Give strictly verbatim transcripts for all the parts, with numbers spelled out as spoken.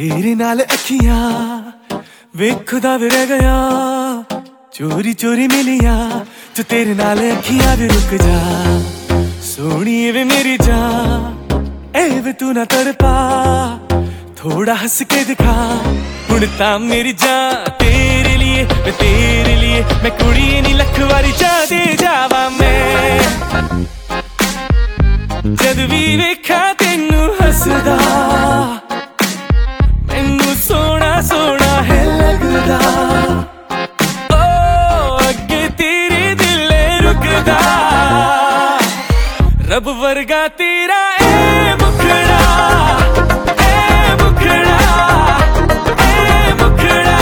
तेरे नाल अखियां वेखदा वे रह गया, चोरी चोरी मिलिया जो तेरे नाल अखियां वे रुक जा। सोनी वे मेरी जान ए वे तू ना तड़पा, थोड़ा हंस के दिखा हुण तां मेरी जान तेरे लिए, मैं तेरे लिए मैं कुड़ी नी लख वारी जा दे जावा मैं। जद भी वेखा तेनू हसदा मैनू सोना सोना है लगदा, ओ अगे तेरे दिल रुकदा। रब वर्गा तेरा ए मुखड़ा, ए मुखड़ा, ए मुखड़ा।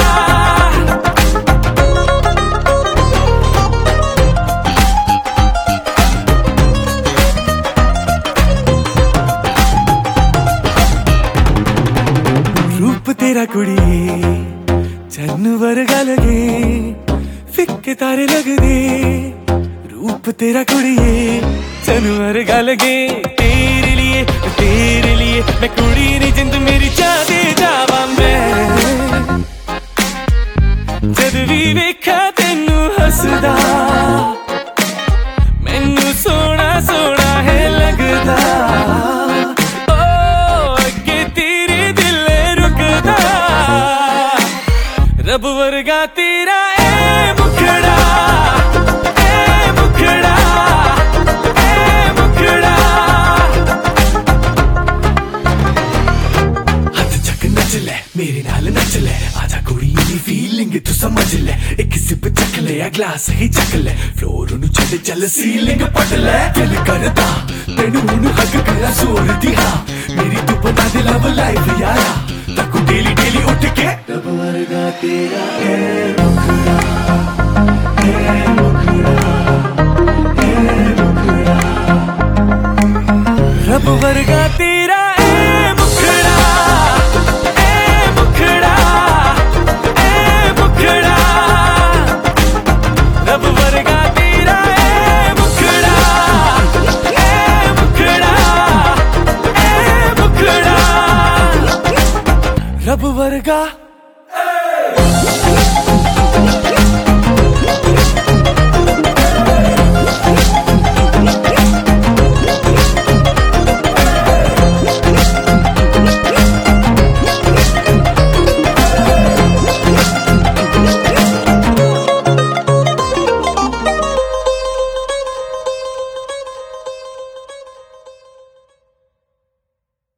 रूप तेरा कुड़िए चन्न वर्गा लगे, फिक्के तारे लगदे। रूप तेरा कुड़िए चन्न वर्गा लगे, तेरे लिए तेरे लिए मैं कुड़ी नी जिंद मेरी जा दे जावा मैं। जद भी वेखा तेनू हसदा मैनू सोना सोना है लगदा, रब वर्गा तेरा ए मुखड़ा, ए मुखड़ा, ए मुखड़ा। हथ चक नच ले मेरे नाल नच ले, आजा कुड़ी दी फीलिंग तू समझ ले। एक सिप चक ले या ग्लास ही चक ले, फ्लोर नु छड़ चल सीलिंग पट ले। दिल करदा तेनू हुण हक करा जोर दी हां, मेरी तू बना दे लव लाइफ यारा। तकू डेली डेली उठ के रब वर्गा तेरा ए मुखड़ा, ए मुखड़ा, ए मुखड़ा। रब वर्गा तेरा ए मुखड़ा, ए मुखड़ा, ए मुखड़ा। रब वर्गा तेरा ए मुखड़ा, ए मुखड़ा, ए मुखड़ा। रब वर्गा